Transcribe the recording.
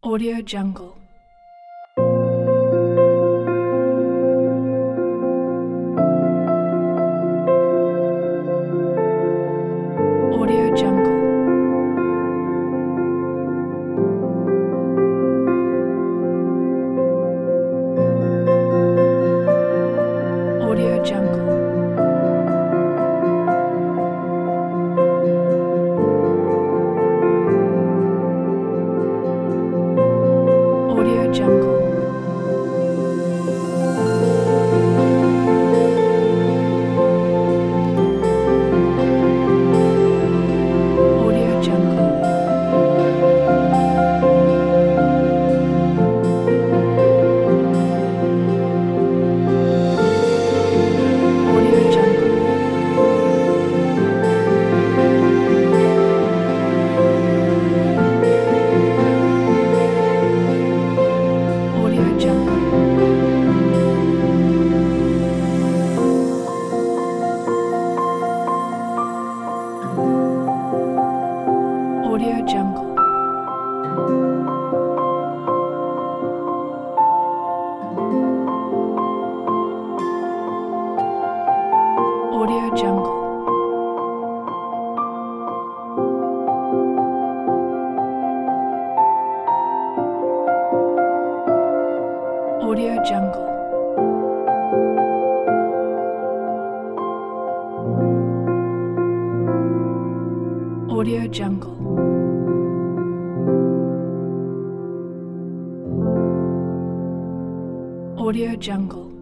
Audio Jungle. Audio Jungle. Audio Jungle. Audio Jungle. Audio Jungle. Audio Jungle. Audio Jungle. Audio Jungle. Audio Jungle. Audio Jungle. Audio Jungle. Audio Jungle.